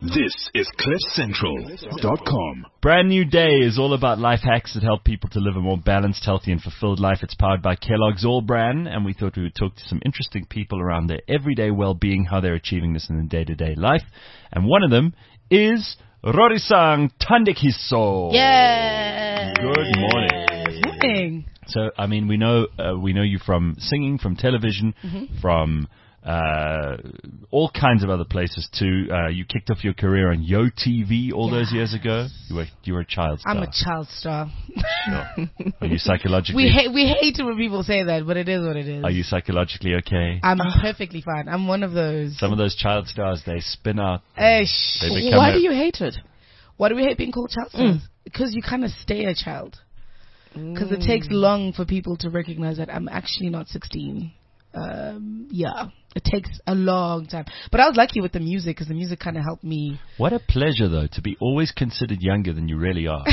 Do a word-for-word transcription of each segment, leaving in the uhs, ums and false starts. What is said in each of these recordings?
This is cliff central dot com. Brand New Day is all about life hacks that help people to live a more balanced, healthy, and fulfilled life. It's powered by Kellogg's All Bran, and we thought we would talk to some interesting people around their everyday well-being, how they're achieving this in their day-to-day life. And one of them is Rorisang Thandekiso. Yeah. Good morning. Morning. So, I mean, we know uh, we know you from singing, from television, Mm-hmm. from uh, all kinds of other places too. Uh, you kicked off your career on Yo T V all Yeah. those years ago. You were you were a child star. I'm a child star. Sure. Are you psychologically? We hate we hate it when people say that, but it is what it is. Are you psychologically okay? I'm perfectly fine. I'm one of those. Some of those child stars, they spin out. Eh, They sh- become Why a- do you hate it? Why do we hate being called child stars? Because you kind of stay a child. Because it takes long for people to recognize that I'm actually not sixteen. Um, yeah, it takes a long time. But I was lucky with the music because the music kind of helped me. What a pleasure, though, to be always considered younger than you really are.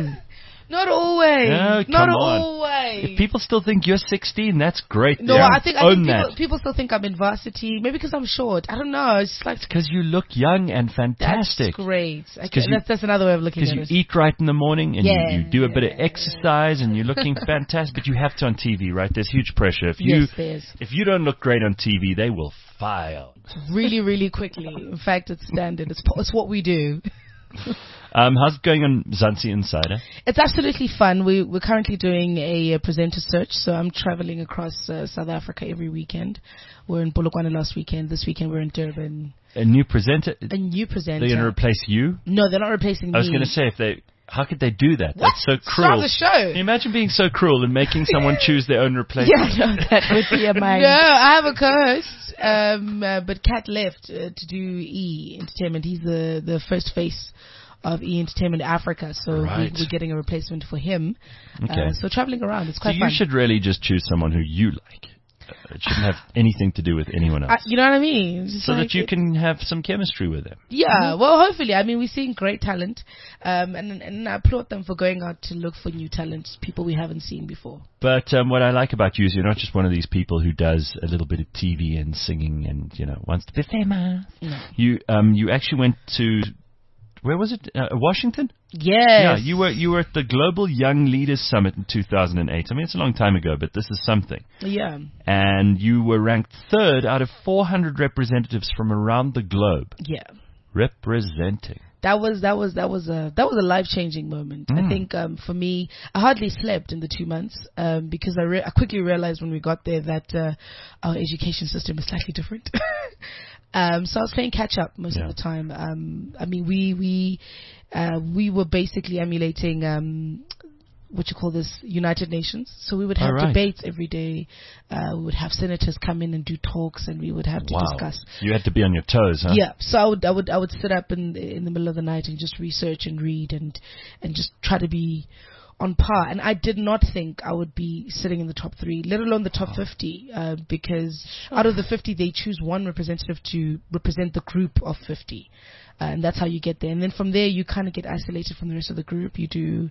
Not always. No, Not come on. always. If people still think you're sixteen, that's great. No, Yeah. I think, I Own think people, that. people still think I'm in varsity. Maybe because I'm short. I don't know. It's just like, Because you look young and that's fantastic. great. Okay, 'cause you- that's, that's another way of looking Because at you it. eat right in the morning and Yeah. you, you do a bit of exercise and you're looking fantastic, but you have to on T V, right? There's huge pressure. If you Yes, there's. if you don't look great on T V, they will fire. Really, really quickly. In fact, it's standard. It's, po- it's what we do. Um, how's it going on Zansi Insider? It's absolutely fun. We, we're currently doing a, uh presenter search, so I'm traveling across uh, South Africa every weekend. We're in Polokwane last weekend. This weekend we're in Durban. A new presenter? A new presenter. They're going to replace you? No, they're not replacing me. I was going to say, if they, how could they do that? What? That's so Start cruel. the show. Can you imagine being so cruel and making someone choose their own replacement? Yeah, no, that would be a mind. No, I have a co-host, um, uh, but Kat left uh, to do E Entertainment. He's the, the first face of E Entertainment Africa, so Right. we, we're getting a replacement for him. Okay. Uh, so traveling around, it's So quite you fun. should really just choose someone who you like. Uh, It shouldn't have anything to do with anyone else. Uh, you know what I mean? It's just so like that you it- can have some chemistry with them. Yeah, well, hopefully. I mean, we're seeing great talent, um, and and I applaud them for going out to look for new talent, people we haven't seen before. But um, what I like about you is you're not just one of these people who does a little bit of T V and singing and, you know, wants to be famous. No. You um you actually went to, where was it? Uh, Washington? Yes. Yeah, you were you were at the Global Young Leaders Summit in two thousand eight. I mean, it's a long time ago, but this is something. Yeah. And you were ranked third out of four hundred representatives from around the globe Yeah. representing. That was that was that was a that was a life changing moment. Mm. I think um, for me, I hardly slept in the two months um, because I re- I quickly realized when we got there that uh, our education system is slightly different. um, so I was playing catch up most Yeah. of the time. Um, I mean, we we uh, we were basically emulating. Um, what you call this, United Nations. So we would have All right. debates every day. Uh, we would have senators come in and do talks, and we would have to Wow. discuss. You had to be on your toes, huh? Yeah, so I would I would I would sit up in in the middle of the night and just research and read and and just try to be on par. And I did not think I would be sitting in the top three, let alone the top fifty, uh, because out of the fifty they choose one representative to represent the group of fifty, uh, and that's how you get there. And then from there you kind of get isolated from the rest of the group. You do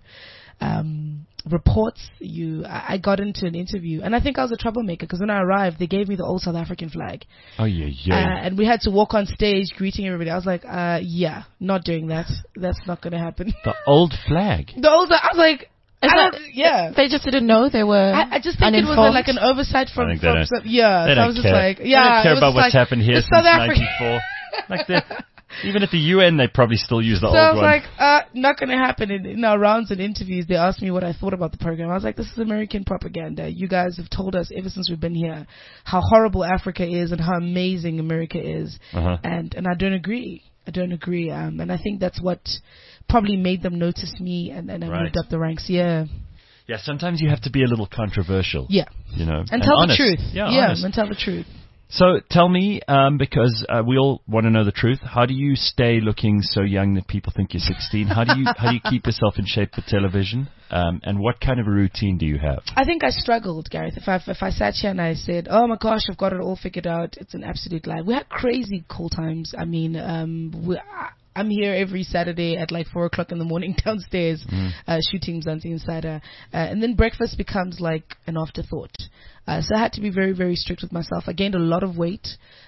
um, reports. You I, I got into an interview, and I think I was a troublemaker because when I arrived they gave me the old South African flag. Oh, yeah, Uh, yeah. and we had to walk on stage greeting everybody. I was like, uh, yeah, not doing that. That's not going to happen. the old flag. The old, I was like, Is I that- don't, yeah. They just didn't know they were I, I just think it was a, like an oversight from, I think they from don't- some, yeah. They so don't I was just care. like, They yeah. don't care it was about just what's like, happened here the since South African- ninety-four. Like that. Even at the U N, they probably still use the So old I was one. like, uh, not going to happen. In, in our rounds and interviews, they asked me what I thought about the program. I was like, this is American propaganda. You guys have told us ever since we've been here how horrible Africa is and how amazing America is. Uh-huh. And, and I don't agree. I don't agree. Um, and I think that's what probably made them notice me and, and I Right. moved up the ranks. Yeah. Yeah, sometimes you have to be a little controversial. Yeah. You know, And, tell honest. the truth. Yeah, yeah honest. and tell the truth. So tell me, um, because uh, we all want to know the truth. How do you stay looking so young that people think you're sixteen? How do you how do you keep yourself in shape for television? Um, and what kind of a routine do you have? I think I struggled, Gareth. If I if I sat here and I said, "Oh my gosh, I've got it all figured out," it's an absolute lie. We had crazy cool times. I mean, um, we, I, I'm here every Saturday at like four o'clock in the morning downstairs, Mm. uh, shooting Mzansi Insider, uh, and then breakfast becomes like an afterthought. Uh, so I had to be very, very strict with myself. I gained a lot of weight.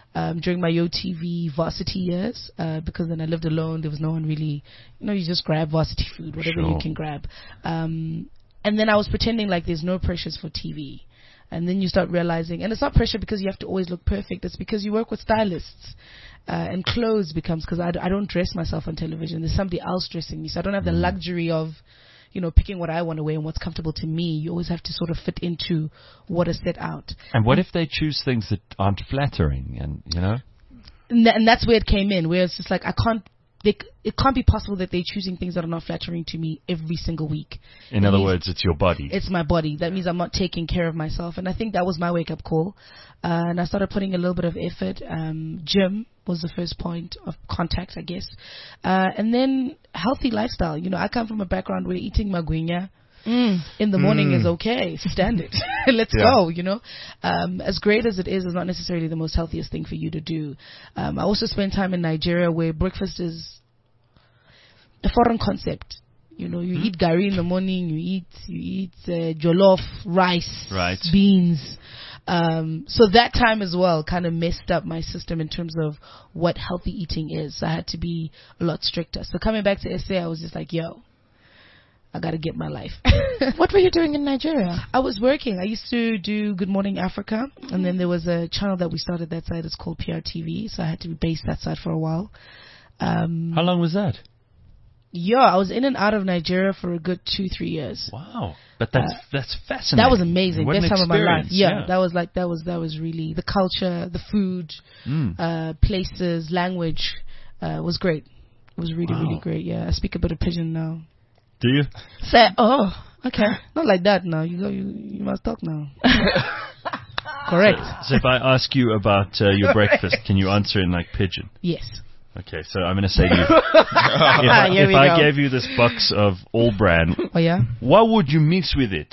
um, during my Yo T V varsity years, uh, because then I lived alone. There was no one really, you know, you just grab varsity food, whatever Sure. you can grab. Um, and then I was pretending like there's no pressures for T V. And then you start realizing, and it's not pressure because you have to always look perfect. It's because you work with stylists. Uh, and clothes becomes, because I, d- I don't dress myself on television. There's somebody else dressing me. So I don't have the luxury of, you know, picking what I want to wear and what's comfortable to me. You always have to sort of fit into what is set out. And what if they choose things that aren't flattering? And you know, And, th- and that's where it came in, where it's just like, I can't, they, c- it can't be possible that they're choosing things that are not flattering to me every single week. in It other means words, it's your body. It's my body. That means I'm not taking care of myself. And I think that was my wake-up call. Uh, and I started putting a little bit of effort. Um, gym was the first point of contact, I guess. Uh, and then healthy lifestyle. You know, I come from a background where eating magwinya Mm. in the morning is okay. Standard. Let's Yeah. go, you know. Um, as great as it is, it's not necessarily the most healthiest thing for you to do. Um, I also spent time in Nigeria where breakfast is a foreign concept. You know, you eat gari in the morning, you eat, you eat uh, jollof, rice, Right. beans. Um, so that time as well kind of messed up my system in terms of what healthy eating is. I had to be a lot stricter. So coming back to S A, I was just like, yo, I gotta get my life. What were you doing in Nigeria? I was working. I used to do Good Morning Africa, and then there was a channel that we started that side. It's called P R T V, so I had to be based that side for a while. Um, How long was that? yeah, I was in and out of Nigeria for a good two, three years. Wow, but that's Uh, that's fascinating. That was amazing. What an Best time of my life. experience, Yeah, that was like that was that was really the culture, the food, Mm. uh, places, language uh, was great. It was really Wow. really great. Yeah, I speak a bit of pidgin now. Do you? Say, oh, okay. Not like that now. You go. You you must talk now. Correct. So if I ask you about uh, your breakfast, can you answer in like pigeon? Yes. Okay, so I'm going to say to you, if, I, here if we I go. gave you this box of All Bran, Oh yeah. what would you mix with it?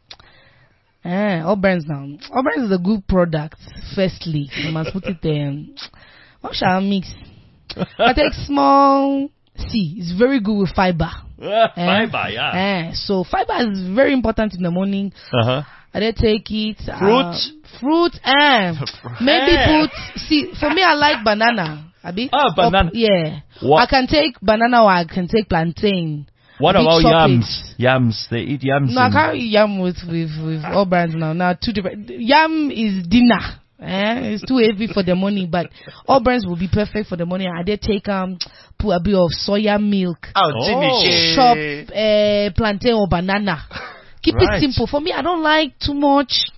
Eh, all brands now. All brands is a good product. Firstly, you must put it there. What shall I mix? I take small. See, it's very good with fiber. Uh, Eh? Fiber, yeah. Eh, so fiber is very important in the morning. Uh-huh. I then take it. Fruit? Uh, fruit, eh. Maybe Eh. put, see, for me, I like banana. Abi? Ah, banana. Up- yeah. What- I can take banana or I can take plantain. What Big about chop yams? Yams, they eat yams. No, I in- can't eat yam with, with, with all brands now. Now, two different. Yam is dinner. Eh? It's too heavy for the morning, but all brands will be perfect for the morning. I did take, um, put a bit of soya milk. Oh, Oh. Jimmy Chop, uh, plantain or banana. Keep Right. it simple. For me, I don't like too much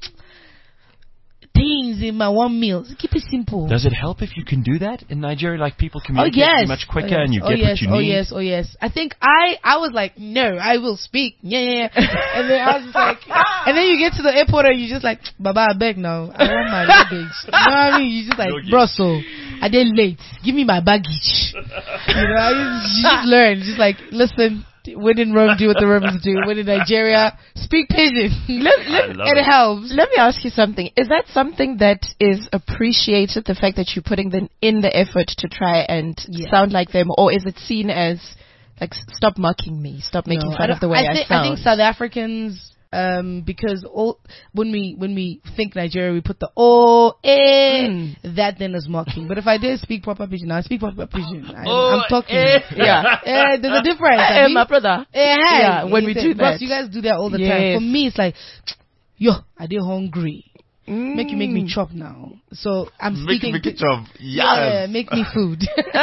things in my one meal. Keep it simple. Does it help if you can do that in Nigeria? Like people Oh communicate yes, much quicker oh, yes. and you oh, get yes. what you oh, need? yes, oh yes. I think I I was like, no, I will speak. Yeah, yeah, yeah. And then I was just like, and then you get to the airport and you just like, Baba, I beg now. I want my luggage. You know what I mean? You just like, Luggage. bro, so I did late. Give me my baggage. You know, I just, you just learn. Just like, listen. When in Rome, do what the Romans do. When in Nigeria, speak pidgin. Let, I let, love It it. helps. let me ask you something. Is that something that is appreciated, the fact that you're putting the, in the effort to try and Yeah. sound like them, or is it seen as, like, s- stop mocking me, stop making No, fun I of the way I, I, think, sound? I think South Africans, um, because all when we when we think Nigeria, we put the oh eh Mm. that then is mocking. But if I did speak proper pidgin, I speak proper pidgin. I, Oh, I'm talking. eh. Yeah. Eh, there's a difference. Eh, I mean, my brother. eh, hey, Yeah, when we it's- do boss, that. you guys do that all the time. Yes. For me, it's like, yo, I did hungry. Make you make me Mm. chop now. So I'm Make speaking. make it to- of yeah, yes. make me food.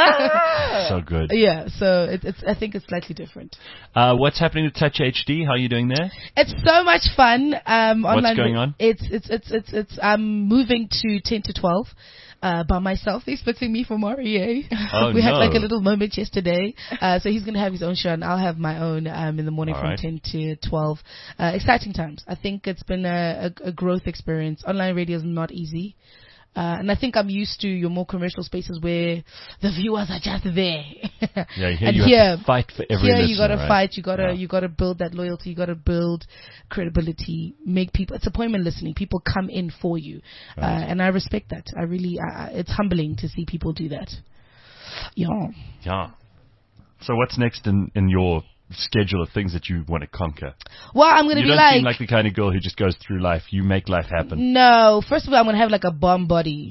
So good. Yeah, so it, it's. I think it's slightly different. Uh, what's happening with Touch H D? How are you doing there? It's so much fun. Um, What's online. going on? It's it's it's it's it's. I'm moving to ten to twelve. Uh, by myself, they're splitting me from R E A. Oh, we had no. like a little moment yesterday. Uh, so he's gonna have his own show, and I'll have my own um, in the morning All from right. ten to twelve. Uh, exciting times. I think it's been a, a, a growth experience. Online radio is not easy. Uh, and I think I'm used to your more commercial spaces where the viewers are just there. Yeah, here and you here, have to fight for every here listener, you gotta right? fight. You gotta Yeah. you gotta build that loyalty. You gotta build credibility. Make people. It's appointment listening. People come in for you, uh, Right. and I respect that. I really. I, I- it's humbling to see people do that. Yeah. Yeah. So what's next in, in your schedule of things that you want to conquer? Well, I'm gonna You be don't like. seem like the kind of girl who just goes through life. You make life happen. No, first of all, I'm gonna have like a bomb body, just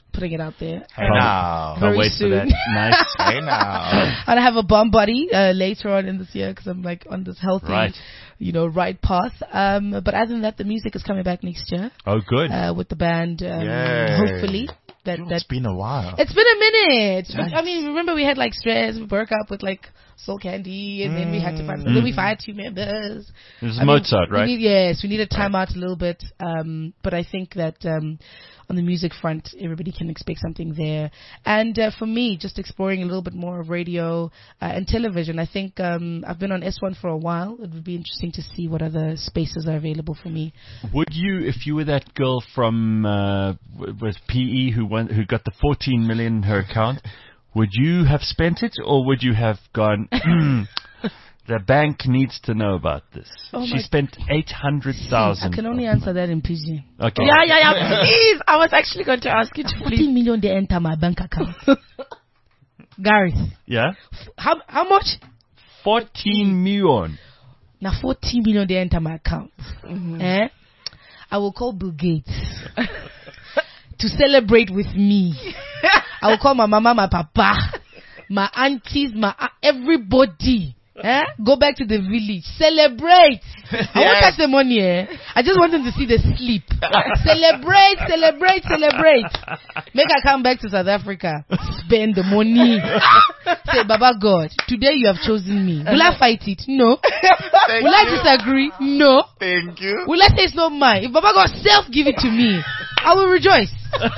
putting it out there. Hey now. Very Can't wait soon. for that. Nice. Hey now. And I have a bomb body uh, later on in this year because I'm like on this healthy, Right. you know, right path. Um, but other than that, the music is coming back next year Oh, good. uh, with the band. Um, Yay. hopefully, that It's that been a while. it's been a minute. Nice. I mean, remember we had like stress, we broke up with like Soul Candy, and then we had to find. Mm. Then we fired two members. It was I mean, Mozart, we right? Need, yes, we need a time out a little bit. Um, but I think that um, on the music front, everybody can expect something there. And uh, for me, just exploring a little bit more of radio uh, and television. I think um, I've been on S one for a while. It would be interesting to see what other spaces are available for me. Would you, if you were that girl from uh, w- was P E who won, who got the fourteen million in her account, would you have spent it, or would you have gone? The bank needs to know about this. Oh she my- spent eight hundred thousand. I can only answer that in pidgin. Okay. Yeah, yeah, yeah. Please. I was actually going to ask you to Forty please. million they enter my bank account. Gareth, Yeah. how how much? Fourteen million. Now forty million they enter my account. Eh? I will call Bill Gates to celebrate with me. I will call my mama, my papa, my aunties, my a- everybody. Eh? Go back to the village. Celebrate. I won't touch the money. Eh? I just want them to see the sleep. Celebrate, celebrate, celebrate. Make I come back to South Africa. Spend the money. Say, Baba God, today you have chosen me. Will I fight it? No. Thank Will I you. disagree? No. Thank you. Will I say it's not mine? If Baba God self give it to me, I will rejoice.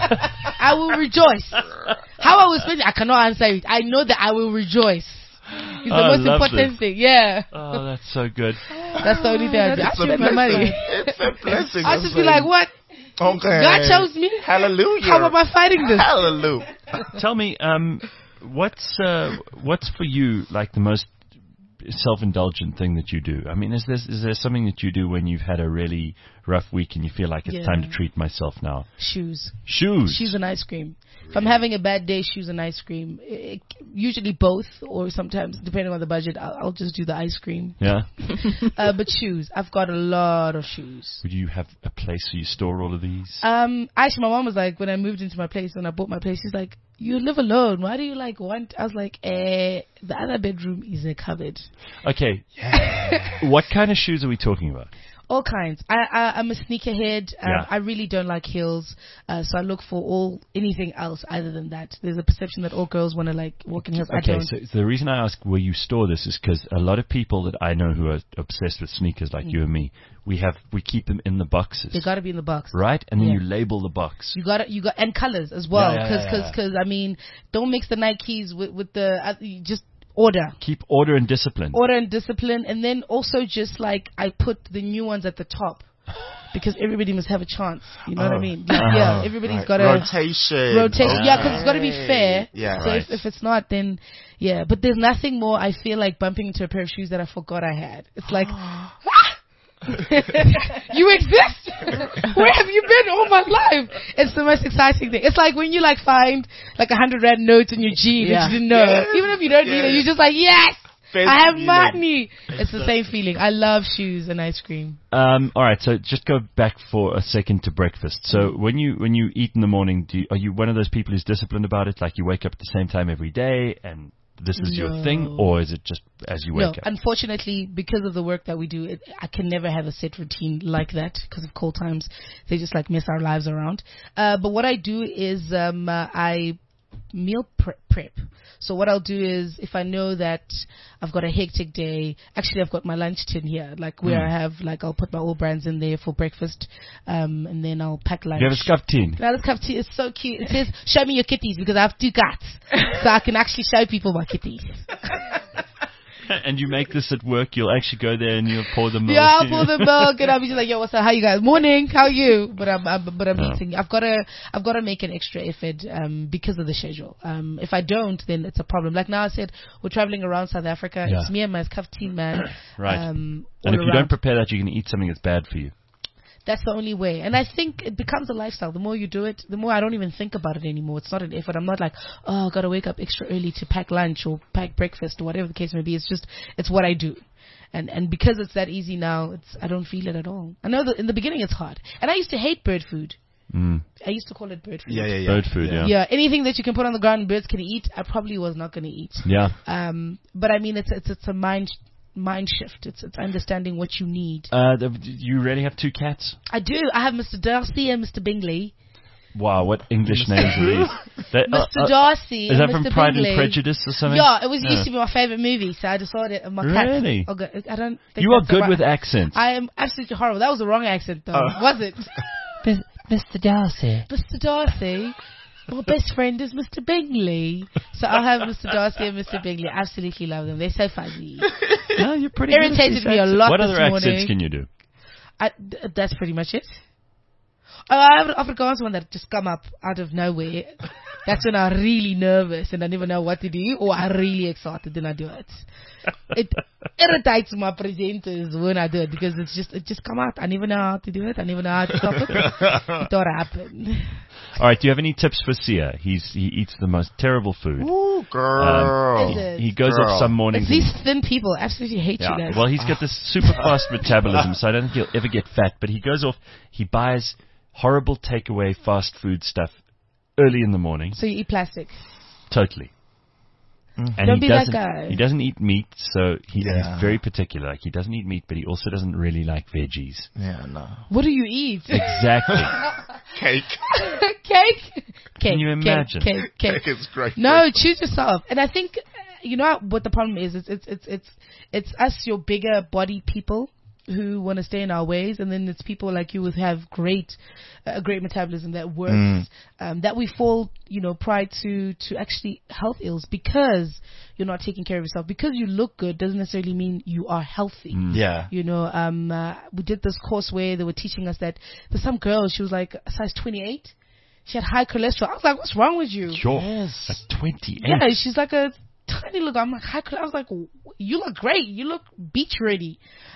I will rejoice. How I will spend it, I cannot answer it. I know that I will rejoice. It's the Oh, I most love important this. thing. Yeah. Oh, that's so good. That's the only thing I do. I It's a spend my money. blessing. It's a blessing. I just be like, what? okay. God chose me? Hallelujah. How am I fighting this? Hallelujah. Tell me, um, what's uh, what's for you like the most self-indulgent thing that you do? I mean, is there is there something that you do when you've had a really rough week and you feel like it's Yeah. time to treat myself now? Shoes. Shoes. Shoes and ice cream. If I'm having a bad day, shoes and ice cream. It, it, usually both, or sometimes, depending on the budget, I'll, I'll just do the ice cream. Yeah. Uh, but shoes. I've got a lot of shoes. Would you have a place where you store all of these? Um, actually, my mom was like, when I moved into my place, when I bought my place, she's like, you live alone. Why do you like want? I was like, eh, the other bedroom is a cupboard. Okay. What kind of shoes are we talking about? All kinds. I, I I'm a sneakerhead. Um, Yeah. I really don't like heels, uh, so I look for all anything else other than that. There's a perception that all girls want to like walk in heels. I Okay, don't. so the reason I ask where you store this is because a lot of people that I know who are obsessed with sneakers, like you and me, we have we keep them in the boxes, They gotta be in the box. right? And then Yeah. you label the box. You got to you got and colors as well, Yeah, yeah, because yeah, because yeah. because I mean, don't mix the Nikes with with the uh, you just order. Keep order and discipline. Order and discipline, and then also just like I put the new ones at the top because everybody must have a chance. You know what I Oh. mean? Like, yeah, everybody's Right. got to rotation. rotation. Yeah, because it's got to be Okay. fair. Yeah, So right. if, if it's not, then yeah. But there's nothing more. I feel like bumping into a pair of shoes that I forgot I had. It's like. You exist? Where have you been all my life? It's the most exciting thing. It's like when you like find like a hundred rand notes in your jeans Yeah. that you didn't know. Yes. Even if you don't need it, Yes. you're just like, yes, Best I have feeling. money. It's the same feeling. I love shoes and ice cream. Um, all right, so just go back for a second to breakfast. So when you when you eat in the morning, do you, are you one of those people who's disciplined about it? Like you wake up at the same time every day, and this is your No. thing, or is it just as you No, wake up? unfortunately, because of the work that we do, it, I can never have a set routine like that because of cold times. They just like mess our lives around. Uh, but what I do is um, uh, I meal pre- prep. So what I'll do is if I know that I've got a hectic day, actually I've got my lunch tin here, like where Mm. I have like I'll put my all brands in there for breakfast, um, and then I'll pack lunch. You have a scuff tin. Now this cup of tea is so cute. It says, show me your kitties because I have two cats. So I can actually show people my kitties. And you make this at work, you'll actually go there and you'll pour the milk. Yeah, I'll in pour your- the milk and I'll be just like, yo, what's up? How you guys? Morning. How you? But I'm, I'm but I'm Yeah. eating. I've got to, I've got to make an extra effort, um, because of the schedule. Um, if I don't, then it's a problem. Like now I said, we're traveling around South Africa. Yeah. It's me and my kafteen man. Right. Um, And all if you around. don't prepare that, you're going to eat something that's bad for you. That's the only way. And I think it becomes a lifestyle. The more you do it, the more I don't even think about it anymore. It's not an effort. I'm not like, oh, I've got to wake up extra early to pack lunch or pack breakfast or whatever the case may be. It's just, it's what I do. And and because it's that easy now, it's I don't feel it at all. I know that in the beginning it's hard. And I used to hate bird food. Mm. I used to call it bird food. Yeah, yeah, yeah. Bird food, yeah. Yeah, anything that you can put on the ground and birds can eat, I probably was not going to eat. Yeah. Um, but I mean, it's it's it's a mind mind shift. It's it's understanding what you need. Uh, th- you really have two cats? I do. I have Mister Darcy and Mister Bingley. Wow, what English names are these? That, uh, Mister uh, Darcy is that and from Mister Pride Bingley. and Prejudice or something? Yeah, it was Yeah. used to be my favorite movie, so I decided my Really? cat. Okay, I don't. Think You are that's good the right- with accents. I am absolutely horrible. That was the wrong accent, though, Oh. was it? Mister Darcy. Mister Darcy. My best friend is Mister Bingley. So I'll have Mister Darcy and Mister Bingley. Absolutely love them. They're so fuzzy. No, you're pretty good at Irritated these me a accents. lot What this other morning. accents can you do? I, th- that's pretty much it. Oh, I have an Afrikaans one that just come up out of nowhere. That's when I'm really nervous and I never know what to do, or I'm really excited and I do it. It irritates my presenters when I do it because it's just it just come out. I never know how to do it. I never know how to stop it. It don't happen. All right, do you have any tips for Sia? He's he eats the most terrible food. Ooh, girl. Is it? He goes Girl. off some mornings. It's and- these thin people. Absolutely hate Yeah. you guys. Well, he's got this super fast metabolism, so I don't think he'll ever get fat. But he goes off, he buys horrible takeaway fast food stuff early in the morning. So you eat plastic. Totally. And Don't he be that doesn't, guy. He doesn't eat meat, so he, Yeah. he's very particular. Like, he doesn't eat meat, but he also doesn't really like veggies. Yeah, no. What do you eat? Exactly. Cake. Cake. Cake. Can you cake, imagine? Cake. Cake. Cake is great. No, choose yourself. And I think, uh, you know what the problem is? It's it's it's it's, it's us, your bigger body people, who want to stay in our ways, and then it's people like you who have great, a uh, great metabolism that works, Mm. um, that we fall, you know, pride to to actually health ills because you're not taking care of yourself. Because you look good doesn't necessarily mean you are healthy. Yeah. You know, um, uh, we did this course where they were teaching us that there's some girl, she was like a size twenty-eight. She had high cholesterol. I was like, what's wrong with you? Sure. Yes. At twenty-eight. Yeah, she's like a tiny look. I'm like, high cholesterol. I was like, you look great. You look beach ready.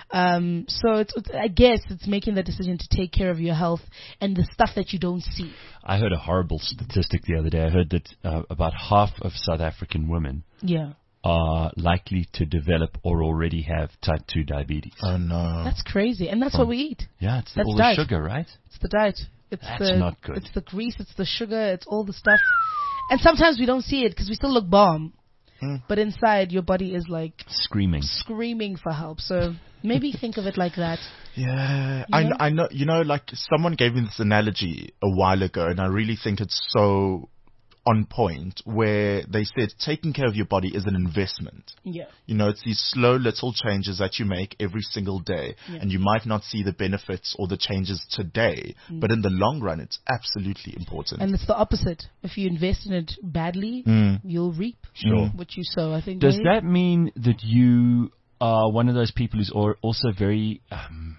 Um, so it's, it's, I guess it's making the decision to take care of your health and the stuff that you don't see. I heard a horrible statistic the other day. I heard that uh, about half of South African women Yeah. are likely to develop or already have type two diabetes. Oh, no. That's crazy. And that's what we eat. Yeah, it's That's all diet. the sugar, right? It's the diet. It's That's the, not good. It's the grease. It's the sugar. It's all the stuff. And sometimes we don't see it because we still look bomb. Mm. But inside, your body is like Screaming. screaming for help. So maybe think of it like that. Yeah, You I, know? I know, you know, like someone gave me this analogy a while ago, and I really think it's so on point, where they said taking care of your body is an investment. Yeah. You know, it's these slow little changes that you make every single day, Yeah. and you might not see the benefits or the changes today, but in the long run, it's absolutely important. And it's the opposite. If you invest in it badly, Mm. you'll reap Sure. what you sow. I think. Does Dave? that mean that you are one of those people who's al- also very, um,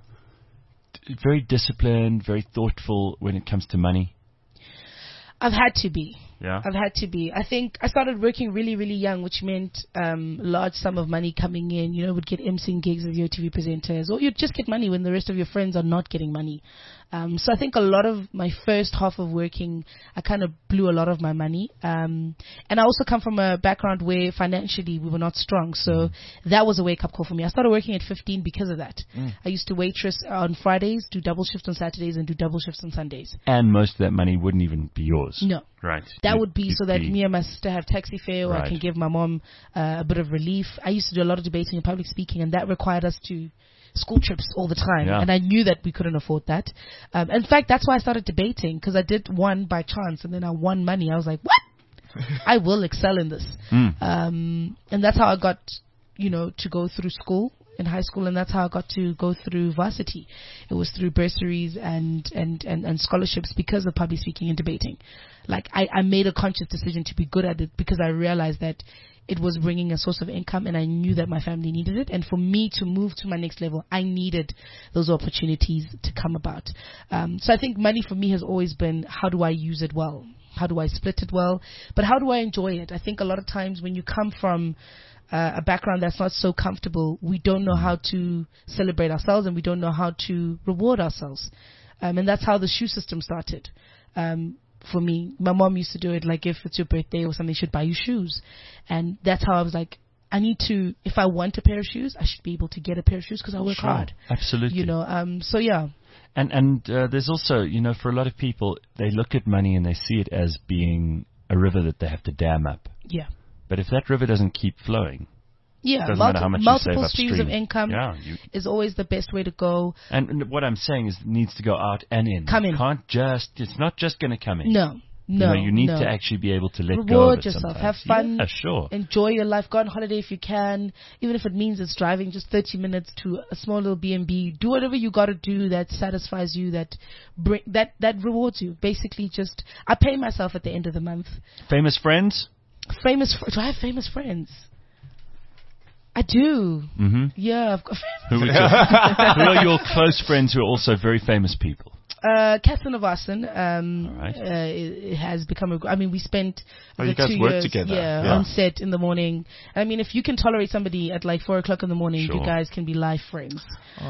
d- very disciplined, very thoughtful when it comes to money? I've had to be. Yeah. I've had to be. I think I started working really, really young, which meant um, large sum of money coming in. You know, would get emceeing gigs as your T V presenters, or you'd just get money when the rest of your friends are not getting money. Um, so I think a lot of my first half of working, I kind of blew a lot of my money. Um, and I also come from a background where financially we were not strong. So mm. that was a wake-up call for me. I started working at fifteen because of that. Mm. I used to waitress on Fridays, do double shifts on Saturdays, and do double shifts on Sundays. And most of that money wouldn't even be yours. No. Right. That You'd- would be you'd so that be- me and my sister have taxi fare, or Right. I can give my mom uh, a bit of relief. I used to do a lot of debating and public speaking, and that required us to school trips all the time. Yeah. And I knew that we couldn't afford that. Um, in fact, that's why I started debating, because I did one by chance, and then I won money. I was like, what? I will excel in this. Mm. Um, and that's how I got, you know, to go through school in high school, and that's how I got to go through varsity. It was through bursaries and, and, and, and scholarships because of public speaking and debating. Like, I, I made a conscious decision to be good at it because I realized that it was bringing a source of income, and I knew that my family needed it. And for me to move to my next level, I needed those opportunities to come about. Um, so I think money for me has always been, how do I use it well? How do I split it well? But how do I enjoy it? I think a lot of times when you come from uh, a background that's not so comfortable, we don't know how to celebrate ourselves, and we don't know how to reward ourselves. Um, and that's how the shoe system started. Um, for me, my mom used to do it, like if it's your birthday or something, she'd buy you shoes. And that's how I was like, I need to, if I want a pair of shoes, I should be able to get a pair of shoes because I work Sure. hard. Absolutely. You know, um, so yeah. And and uh, there's also, you know, for a lot of people, they look at money and they see it as being a river that they have to dam up. Yeah. But if that river doesn't keep flowing, Yeah, doesn't multi- matter how much you multiple save streams of upstream. income Yeah, you, is always the best way to go. and, and what I'm saying is, it needs to go out and in. Come in. You can't just. It's not just going to come in. No, no, you know, you need no. to actually be able to let go of Reward it yourself. sometimes. Have fun. Yeah, sure. Enjoy your life. Go on holiday if you can, even if it means it's driving just thirty minutes to a small little B and B. Do whatever you got to do that satisfies you, that bring that that rewards you. Basically, just I pay myself at the end of the month. Famous friends. Famous. fr- Do I have famous friends? I do. Mm-hmm. Yeah, I've got. Who, would you, who are your close friends who are also very famous people? Uh, Catherine of Arsen, um, All right. uh, it, it has become a, I mean, we spent Oh, the you guys two work years, together. Yeah, Yeah. on set in the morning. I mean, if you can tolerate somebody at like four o'clock in the morning, Sure. you guys can be life friends.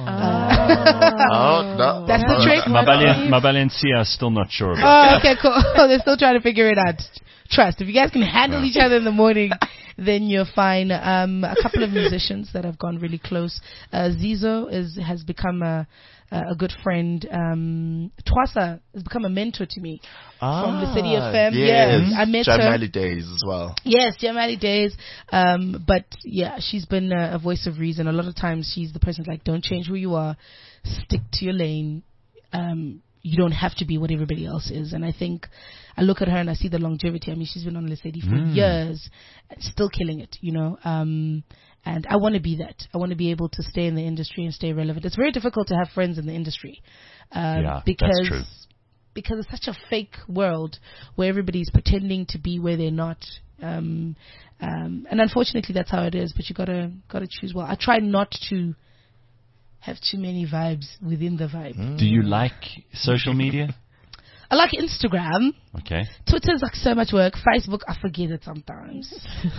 Oh, no. That's the trick. Mabali Mabali and Sia are still not sure about Oh, okay, cool. They're still trying to figure it out. Trust. If you guys can handle each other in the morning, then you're fine. Um, a couple of musicians that have gone really close. Uh, Zizo is has become a a good friend. Um, Twasa has become a mentor to me from the City F M. Yes. Yeah, I met her. Jamali days as well. Yes, Jamali days. Um, but yeah, she's been a, a voice of reason. A lot of times she's the person like, don't change who you are, stick to your lane. Um, you don't have to be what everybody else is. And I think I look at her and I see the longevity. I mean, she's been on Lesedi for Mm. years, and still killing it, you know. Um, and I want to be that. I want to be able to stay in the industry and stay relevant. It's very difficult to have friends in the industry. Um, Yeah, because that's true. because it's such a fake world where everybody's pretending to be where they're not. Um, um, and unfortunately, that's how it is. But you gotta gotta choose well. I try not to have too many vibes within the vibe. Do you like social media? I like Instagram. Okay. Twitter's like so much work. Facebook, I forget it sometimes.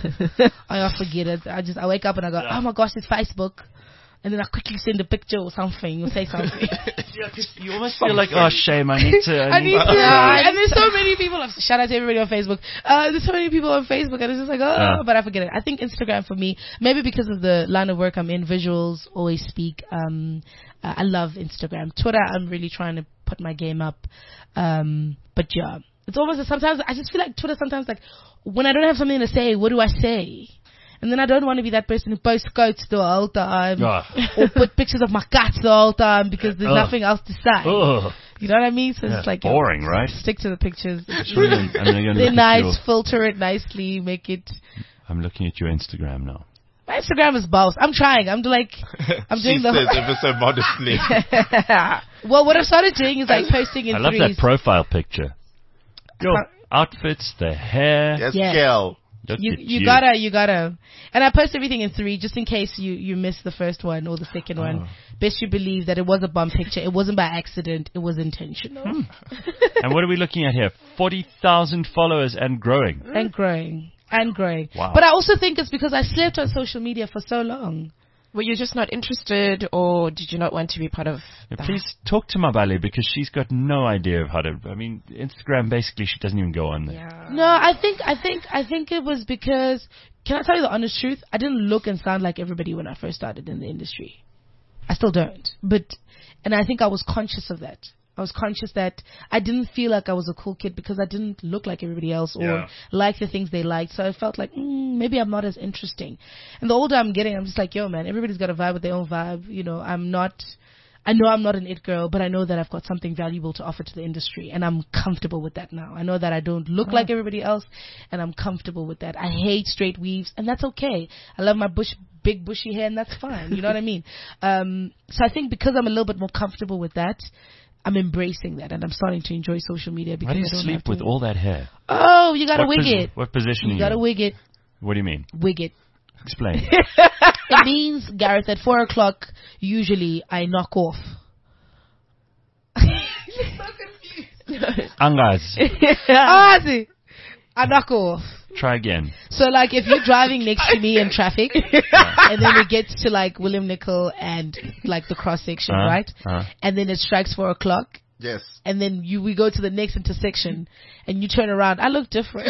I, I forget it. I just I wake up and I go, oh my gosh, it's Facebook. And then I quickly send a picture or something or say something. Yeah, 'cause you almost feel like, oh shame, I need to. I, I need to. Yeah. And there's so many people. Shout out to everybody on Facebook. Uh, there's so many people on Facebook, and it's just like, oh, Yeah. but I forget it. I think Instagram for me, maybe because of the line of work I'm in, visuals always speak. Um, uh, I love Instagram. Twitter, I'm really trying to put my game up. Um, but yeah, it's almost sometimes I just feel like Twitter. Sometimes like when I don't have something to say, what do I say? And then I don't want to be that person who posts quotes the whole time Ugh. or put pictures of my cats the whole time because there's Ugh. nothing else to say. Ugh. You know what I mean? So Yeah, it's like boring, yeah, right? Stick to the pictures. It's really- I'm gonna look They're at nice. your- Filter it nicely. Make it. I'm looking at your Instagram now. My Instagram is boss. I'm trying. I'm like, I'm She doing the. says ever so modestly. Well, what I've started doing is like posting in I love threes. that profile picture. Your Can't- outfits, the hair. Yes, Yeah. girl. Look You at you gotta you gotta, and I post everything in three just in case you you miss the first one or the second one. Best you believe that it was a bum picture. It wasn't by accident. It was intentional And what are we looking at here? forty thousand followers and growing. and growing and growing. Wow. But I also think it's because I slept on social media for so long. Were you just not interested, or did you not want to be part of Yeah, that? please talk to Mabali because she's got no idea of how to. I mean, Instagram basically she doesn't even go on there. Yeah. No, I think I think I think it was because. Can I tell you the honest truth? I didn't look and sound like everybody when I first started in the industry. I still don't, but and I think I was conscious of that. I was conscious that I didn't feel like I was a cool kid because I didn't look like everybody else or Yeah. like the things they liked. So I felt like mm, maybe I'm not as interesting. And the older I'm getting, I'm just like, yo, man, everybody's got a vibe with their own vibe. You know, I'm not. I know I'm not an it girl, but I know that I've got something valuable to offer to the industry, and I'm comfortable with that now. I know that I don't look like everybody else, and I'm comfortable with that. I hate straight weaves, and that's okay. I love my bush, big bushy hair, and that's fine. You know what I mean? Um, so I think because I'm a little bit more comfortable with that, I'm embracing that, and I'm starting to enjoy social media because Why do you I don't sleep have to with all that hair? Oh, you gotta what wig posi- it. What position You are you gotta in? wig it. What do you mean? Wig it. Explain. It means, Gareth, at four o'clock, usually I knock off. Angas. Ah, see. I knock off. Try again. So, like, if you're driving next to me in traffic, and then it gets to, like, William Nicol and, like, the cross section, Uh, right? uh. And then it strikes four o'clock, Yes. and then you we go to the next intersection, and you turn around. I look different.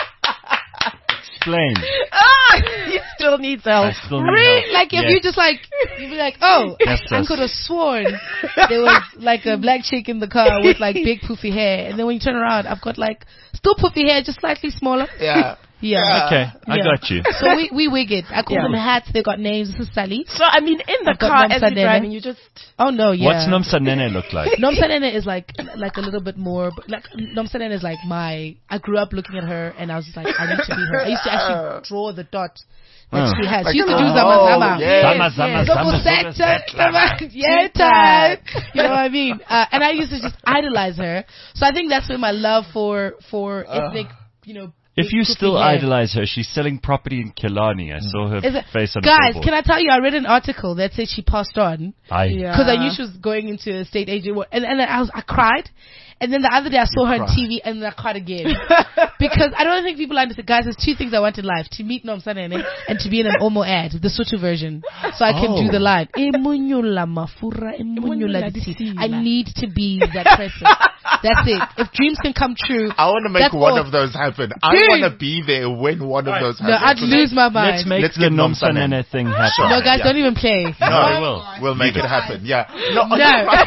Explain. You still need help. I still need Really? help. Like, if Yes. you just, like, You'd be like, oh, That's I us. could have sworn there was like a black chick in the car with like big poofy hair. And then when you turn around, I've got like still poofy hair, just slightly smaller. Yeah. Yeah. Okay, I Yeah. got you. So we, we wig it. I call Yeah. them hats. They got names. This is Sally. So, I mean, in the I've got car as you're Nomsa Nene. driving, you just... Oh no, yeah. What's Nomsa Nene look like? Nomsa Nene is like like a little bit more like Nomsa Nene is like my I grew up looking at her and I was just like I need to be her. I used to actually draw the dot that Oh. she has. Like she used to the- do oh, Zama Zama. yes, Zama, Zama, yes. Zama, Double Zama, sector, Zama. yeah, time. You know what I mean? Uh, and I used to just idolize her. So I think that's where my love for for ethnic, you know. If big you poofy still hair. idolize her, she's selling property in Killarney. I saw her Is it- face on Guys, the can I tell you? I read an article that said she passed on. I Yeah. Because I knew she was going into a state agent, work. and and I was I cried, and then the other day I saw her on cried. T V, and then I cried again because I don't think people understand. Guys, there's two things I want in life: to meet Nomsa Nene and to be in an Omo ad, the Soto version, so I can Oh. do the line. "Emunyula mafura, emunyula Emunyula disi." disila. I need to be that person. That's it. If dreams can come true, I want to make That's one all. of those happen. I Dude. want to be there when one of those no, I'd happens. lose my mind. Let's make Let's the get Nomsa Nomsa Nene. Nene thing happen. Sure. no, guys, Yeah. don't even play. No, I will. We'll make it happen. Yeah. No. No.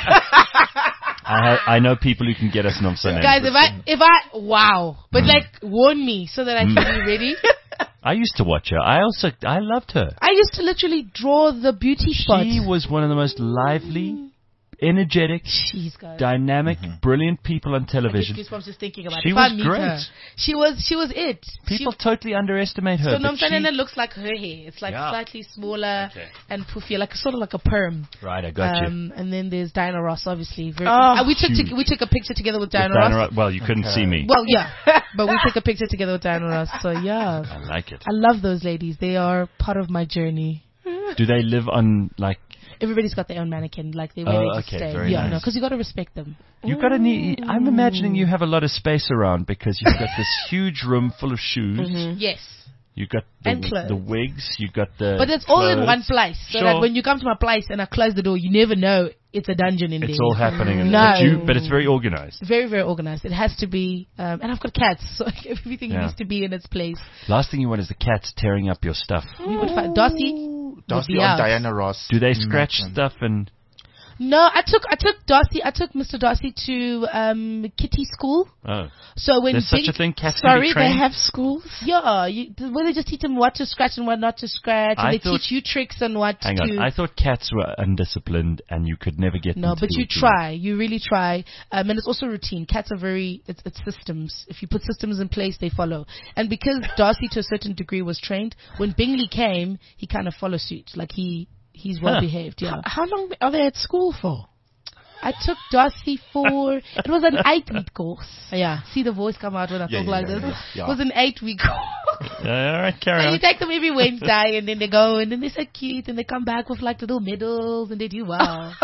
I, ha- I know people who can get us Nomsa Nene. Guys, if I, if I, wow. But like, warn me so that I can be ready. I used to watch her. I also, I loved her. I used to literally draw the beauty spot. She was one of the most lively, energetic, Jeez, guys. dynamic, brilliant people on I get television. goosebumps just thinking about She it. If was I meet great. her, she was, she was it. People She, totally underestimate her. so but Nomsa she- Nene looks like her hair. It's like Yeah. slightly smaller Okay. and poofier, like sort of like a perm. Right, I got you. Um, and then there's Diana Ross, obviously. Very, Oh, uh, we took huge. to, we took a picture together with With Diana, Diana Ross. Ross- Well, you couldn't Okay. see me. Well, yeah, but we took a picture together with Diana Ross. So yeah, I like it. I love those ladies. They are part of my journey. Do they live on, like, Everybody's got their own mannequin, like they where Oh, they just okay, stay. very yeah, nice. no, because you got to respect them. you got to need, I'm imagining you have a lot of space around because you've got this huge room full of shoes. Yes. You've got the, And clothes. the wigs, you've got the But it's all in clothes. one place. So Sure. that when you come to my place and I close the door, you never know it's a dungeon in It's there. all happening. In No. there. But, you, but it's very organized. Very, very organized. It has to be, um, and I've got cats, so everything Yeah. needs to be in its place. Last thing you want is the cats tearing up your stuff. We would find Darcy. Darcy be on out. Diana Ross. Do they scratch Imagine. stuff and... No, I took I took Darcy. I took Mister Darcy to um, kitty school. Oh, So when there's such Bing- a thing. Cats can Sorry, be they trained. have schools? Yeah, you, where they just teach them what to scratch and what not to scratch, and I they thought- teach you tricks and what Hang to. on, I thought cats were undisciplined and you could never get No, them to but do you it to try. You really try. Um, and it's also routine. Cats are very, it's, it's systems. If you put systems in place, they follow. And because Darcy to a certain degree was trained, when Bingley came, he kind of followed suit. Like he, he's well behaved, yeah. How long are they at school for? I took Darcy for, it was an eight week course. Yeah. See the voice come out when I Yeah, talk yeah, like yeah, this? yeah, yeah. It was an eight week course. Yeah, all right, carry And on. you take them every Wednesday and then they go and then they're so cute and they come back with like little medals and they do well.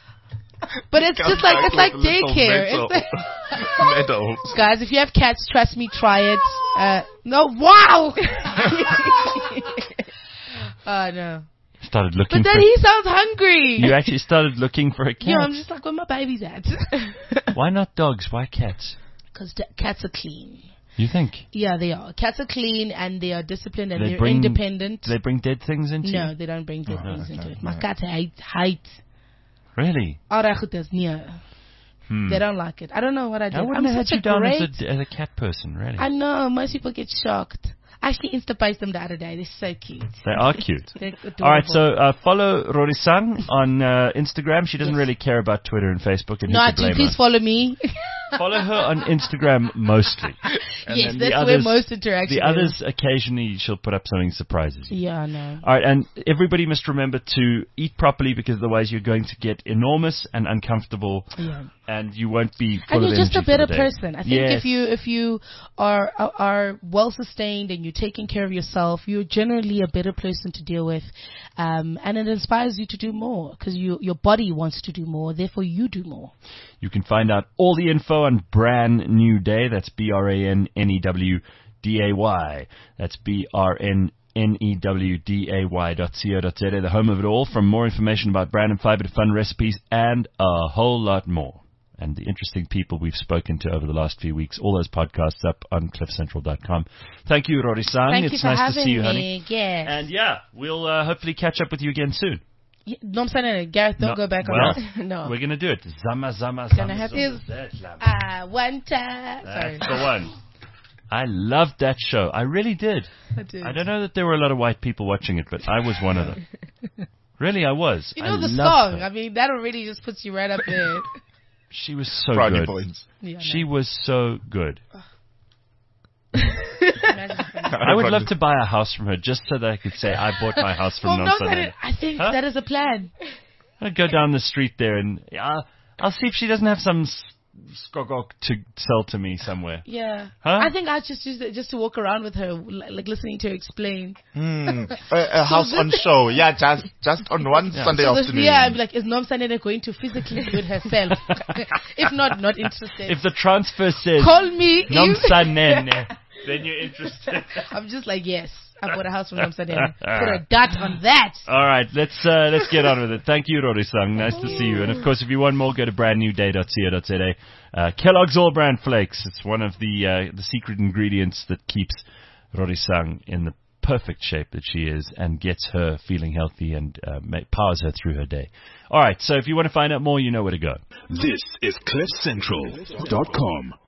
But it's Come just like, back it's like with a little daycare. medal. It's like Medals. guys, if you have cats, trust me, try it. Uh, no, wow! Oh, no. Started looking But for... then he sounds hungry. You actually started looking for a cat. Yeah, I'm just like, where my baby's at? Why not dogs? Why cats? Because cats are clean. You think? Yeah, they are. Cats are clean and they are disciplined and They they're bring- independent. Do they bring dead things into No, you? they don't bring dead Oh, things into okay, it. My yeah. cat hate, hate. Really? Arachutas, yeah. Hmm. They don't like it. I don't know what I did. I wouldn't I'm have had such you a down great... as a, as a cat person, really. I know, most people get shocked. I actually Insta-paced them the other day. They're so cute. They are cute. They're adorable. All right, so uh, follow Rory-san on uh, Instagram. She doesn't Yes. really care about Twitter and Facebook. And No, who I can do. blame Please her? follow me. Follow her on Instagram mostly. And Yes, then that's the where others, most interaction The is. others, occasionally, she'll put up something that surprises you. Yeah, I know. All right, and everybody must remember to eat properly because otherwise you're going to get enormous and uncomfortable, Yeah. and you won't be full And of you're just a energy for the better day. person. I think Yes. if you if you are are, are well sustained and you're taking care of yourself, you're generally a better person to deal with, um, and it inspires you to do more because you your body wants to do more. Therefore, you do more. You can find out all the info on Brand New Day. That's B R A N N E W D A Y. That's B R N N E W D A Y dot co dot z a, the home of it all. For more information about brand and fiber to fun recipes and a whole lot more. And the interesting people we've spoken to over the last few weeks. All those podcasts up on cliff central dot com. Thank you, Rory-san. Thank it's you for nice having to see you, me. honey. Yes. And yeah, we'll uh, hopefully catch up with you again soon. Yeah, Nomsanele, Gareth, don't No, go back well, on that. No. We're gonna do it. Zama zama Gonna zama. have zama, to- zet, lama. I want to. Sorry. That's the one. I loved that show. I really did. I did. I don't know that there were a lot of white people watching it, but I was one of them. Really, I was. You know I the loved song. her. I mean, that already just puts you right up there. She was so Brownie good. points. Yeah, She was so good. Imagine if I- I would love to buy a house from her just so that I could say I bought my house from Well, no, Nomsanele. that- I think Huh? that is a plan. I'd go down the street there and I'll, I'll see if she doesn't have some s- skogok to sell to me somewhere. Yeah. Huh? I think I just use it just to walk around with her, li- like listening to her explain. Hmm. a, a house on show. Yeah, just just on one Sunday So this, afternoon. yeah, I'd be like, is Nomsanele going to physically do it herself? If not, not interested. If the transfer says Call me. if- Nomsanele, then you're interested. I'm just like, yes, I bought a house from Nomsanele. Put a dot on that. All right, let's uh, let's get on with it. Thank you, Rorisang. Nice to see you. And of course, if you want more, go to brand new day dot co dot za. Uh, Kellogg's All Brand Flakes. It's one of the uh, the secret ingredients that keeps Rorisang in the perfect shape that she is and gets her feeling healthy and uh, ma- powers her through her day. All right, so if you want to find out more, you know where to go. This is cliff central dot com.